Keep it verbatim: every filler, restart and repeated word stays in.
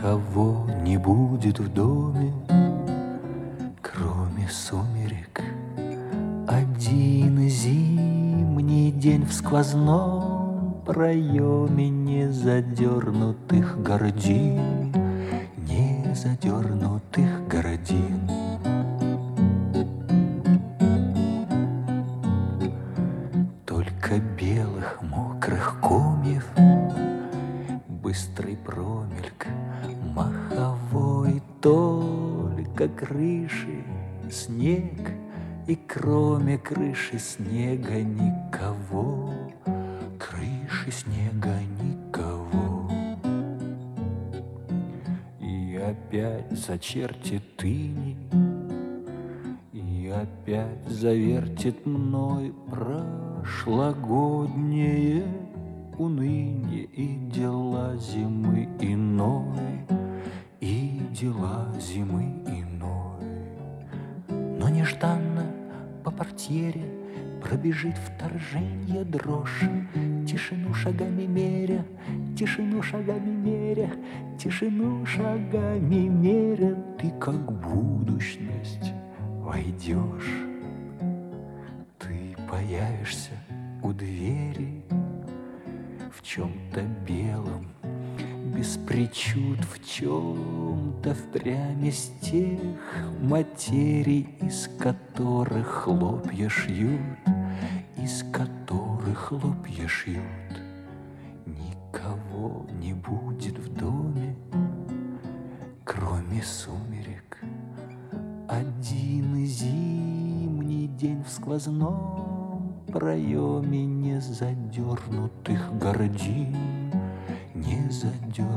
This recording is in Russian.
Никого не будет в доме, кроме сумерек. Один зимний день в сквозном проеме незадернутых гордин, незадернутых гордин. Только белых мокрых комьев быстрый промельк маховой, только крыши снег, и кроме крыши снега никого, крыши снега никого. И опять зачертит иней, и опять завертит мной прошлогоднее уныние и дела зимы иной, и дела зимы иной. Но нежданно по портьере пробежит вторженье дрожь, тишину шагами меря, тишину шагами меря, тишину шагами меря, ты как будущность войдешь, ты появишься у двери в чем-то белом, без причуд, в чем-то впрямь из тех материй, из которых хлопья шьют, из которых хлопья шьют. Никого не будет в доме, кроме сумерек. Один зимний день в сквозном проеме незадернутых гордин, незадернутых